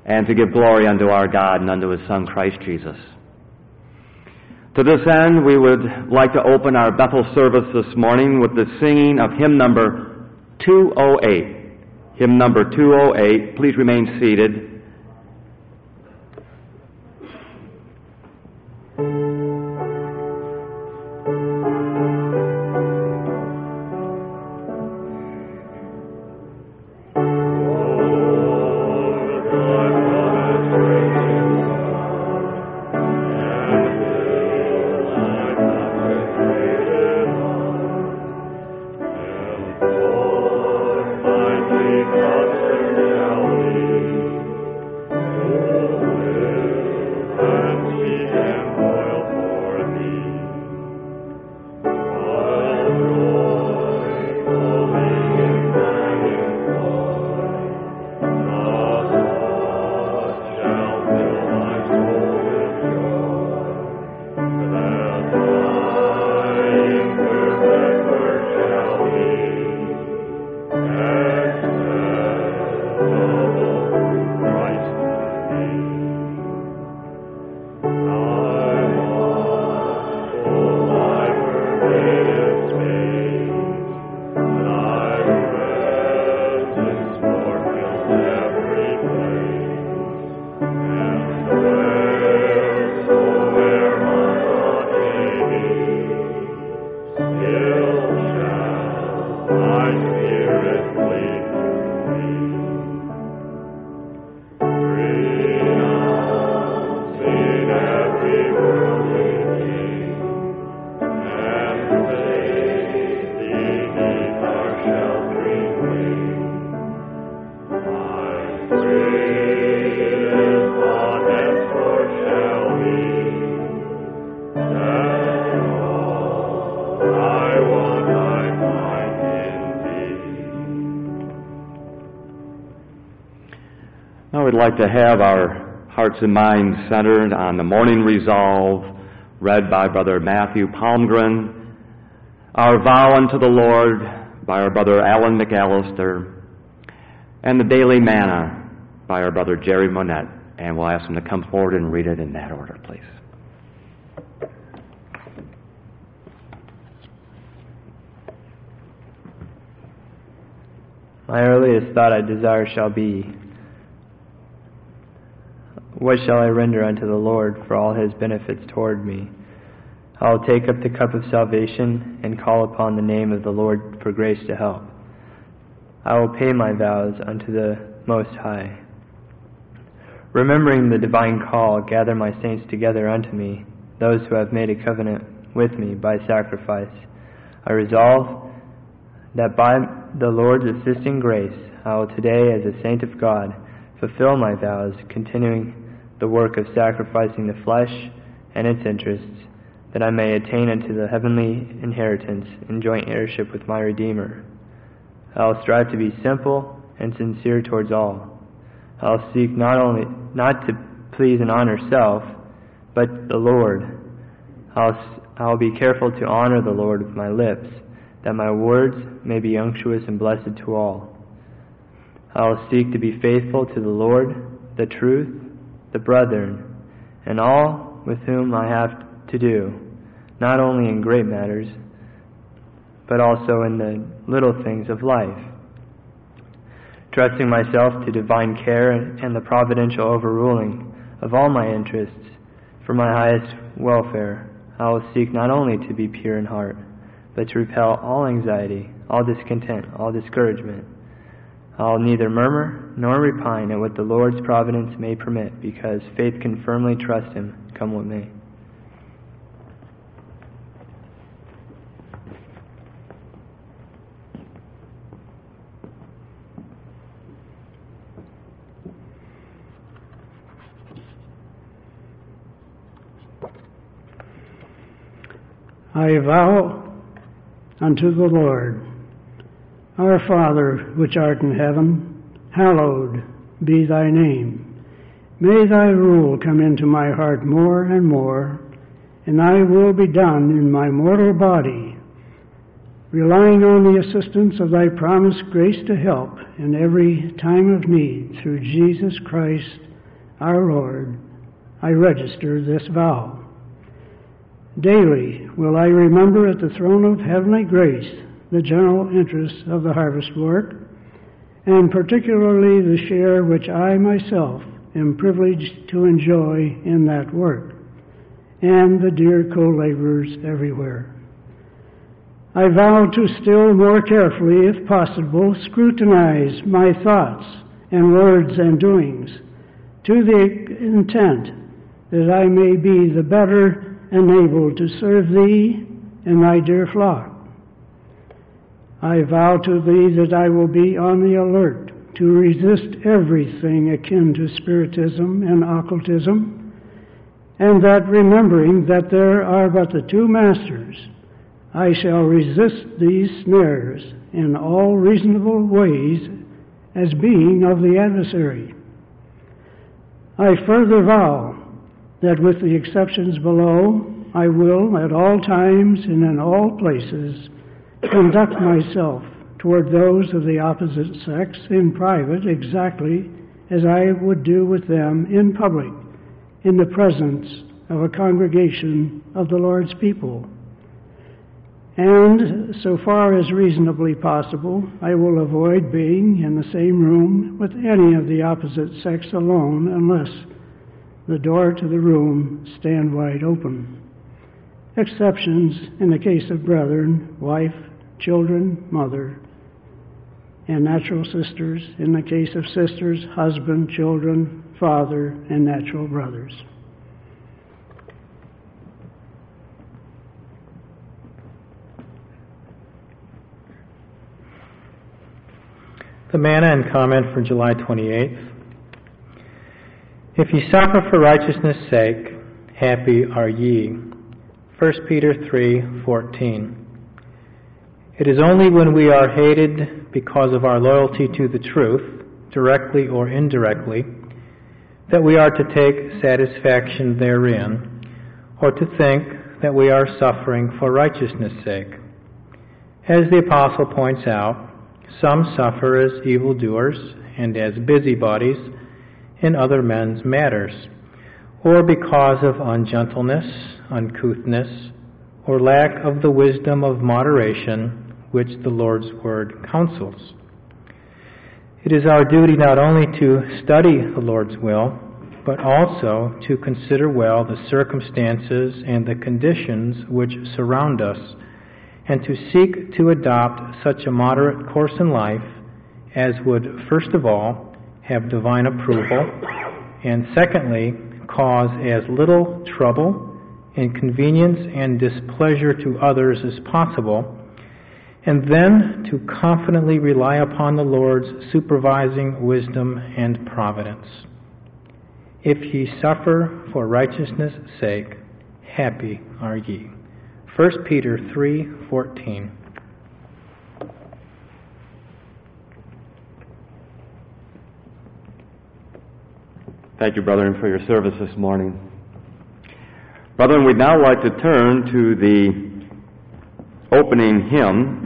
and to give glory unto our God and unto His Son, Christ Jesus. To this end, we would like to open our Bethel service this morning with the singing of hymn number 208. Hymn number 208. Please remain seated. We'd like to have our hearts and minds centered on the morning resolve read by Brother Matthew Palmgren, our vow unto the Lord by our Brother Alan McAllister, and the daily manna by our Brother Jerry Monette. And we'll ask him to come forward and read it in that order, please. My earliest thought I desire shall be, what shall I render unto the Lord for all His benefits toward me? I will take up the cup of salvation and call upon the name of the Lord for grace to help. I will pay my vows unto the Most High. Remembering the divine call, gather my saints together unto me, those who have made a covenant with me by sacrifice. I resolve that by the Lord's assisting grace, I will today, as a saint of God, fulfill my vows, continuing the work of sacrificing the flesh and its interests, that I may attain unto the heavenly inheritance in joint heirship with my Redeemer. I will strive to be simple and sincere towards all. I will seek not to please and honor self, but the Lord. I will be careful to honor the Lord with my lips, that my words may be unctuous and blessed to all. I will seek to be faithful to the Lord, the truth, the brethren, and all with whom I have to do, not only in great matters, but also in the little things of life. Trusting myself to divine care and the providential overruling of all my interests for my highest welfare, I will seek not only to be pure in heart, but to repel all anxiety, all discontent, all discouragement. I will neither murmur nor repine at what the Lord's providence may permit, because faith can firmly trust Him, come what may. I vow unto the Lord, Our Father, which art in heaven, hallowed be thy name. May thy rule come into my heart more and more, and thy will be done in my mortal body, relying on the assistance of thy promised grace to help in every time of need through Jesus Christ our Lord, I register this vow. Daily will I remember at the throne of heavenly grace the general interests of the harvest work, and particularly the share which I myself am privileged to enjoy in that work, and the dear co-laborers everywhere. I vow to still more carefully, if possible, scrutinize my thoughts and words and doings, to the intent that I may be the better enabled to serve Thee and Thy dear flock. I vow to Thee that I will be on the alert to resist everything akin to spiritism and occultism, and that remembering that there are but the two masters, I shall resist these snares in all reasonable ways as being of the adversary. I further vow that with the exceptions below, I will at all times and in all places conduct myself toward those of the opposite sex in private exactly as I would do with them in public, in the presence of a congregation of the Lord's people. And so far as reasonably possible, I will avoid being in the same room with any of the opposite sex alone unless the door to the room stand wide open. Exceptions in the case of brethren, wife, children, mother, and natural sisters, in the case of sisters, husband, children, father, and natural brothers. The manna and comment for July 28th. If ye suffer for righteousness' sake, happy are ye. 1 Peter 3:14. It is only when we are hated because of our loyalty to the truth, directly or indirectly, that we are to take satisfaction therein, or to think that we are suffering for righteousness' sake. As the Apostle points out, some suffer as evildoers and as busybodies in other men's matters, or because of ungentleness, uncouthness, or lack of the wisdom of moderation which the Lord's Word counsels. It is our duty not only to study the Lord's will, but also to consider well the circumstances and the conditions which surround us, and to seek to adopt such a moderate course in life as would, first of all, have divine approval, and secondly, cause as little trouble, inconvenience, and displeasure to others as possible, and then to confidently rely upon the Lord's supervising wisdom and providence. If ye suffer for righteousness' sake, happy are ye. 1 Peter 3:14. Thank you, brethren, for your service this morning. Brethren, we'd now like to turn to the opening hymn,